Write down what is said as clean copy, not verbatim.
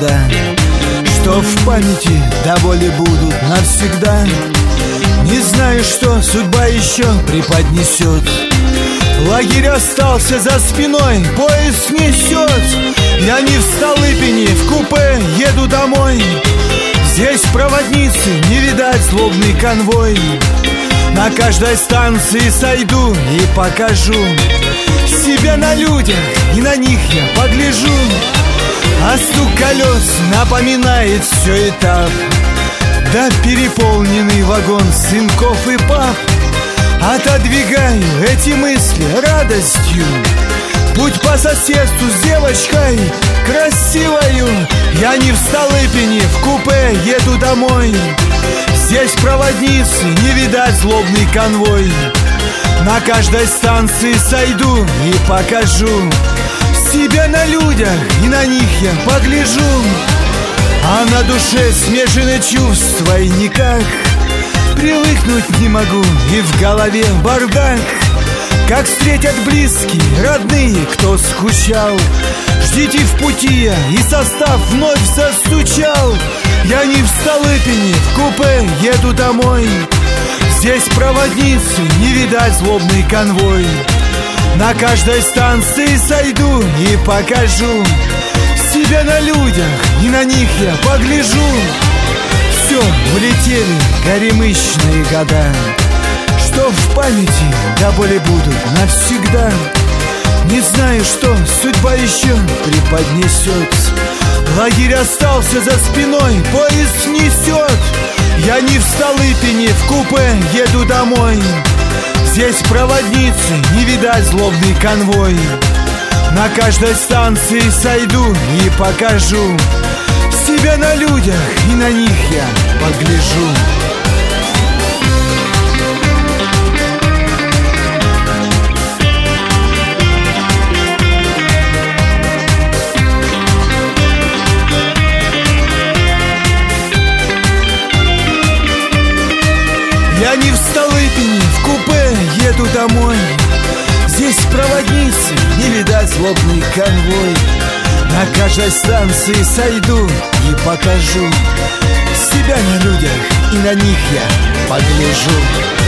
года, что в памяти до боли будут навсегда. Не знаю, что судьба еще преподнесет. Лагерь остался за спиной, поезд несет. Я не в Столыпине, в купе еду домой. Здесь проводницы, не видать злобный конвой. На каждой станции сойду и покажу себя на людях, и на них я погляжу. А стук колес напоминает все этап. Да переполненный вагон сынков и пап. Отодвигаю эти мысли радостью. Путь по соседству с девочкой красивою. Я не в Столыпине, в купе еду домой. Здесь проводницы, не видать злобный конвой. На каждой станции сойду и покажу себя на людях, и на них я погляжу. А на душе смешаны чувства и никак привыкнуть не могу, и в голове бардак. Как встретят близкие, родные, кто скучал. Ждите в пути, и состав вновь застучал. Я не в Столыпине, в купе еду домой. Здесь проводницы, не видать злобный конвой. На каждой станции сойду и покажу себя на людях, и на них я погляжу. Все, улетели горемычные года, что в памяти до боли будут навсегда. Не знаю, что судьба еще преподнесет. Лагерь остался за спиной, поезд несет. Я не в Столыпине, в купе еду домой. Здесь проводницы, не видать злобный конвой. На каждой станции сойду и покажу себя на людях, и на них я погляжу. Я не в Столыпине, в купе еду домой. Здесь проводницы, не видать злобный конвой. На каждой станции сойду и покажу себя на людях, и на них я погляжу.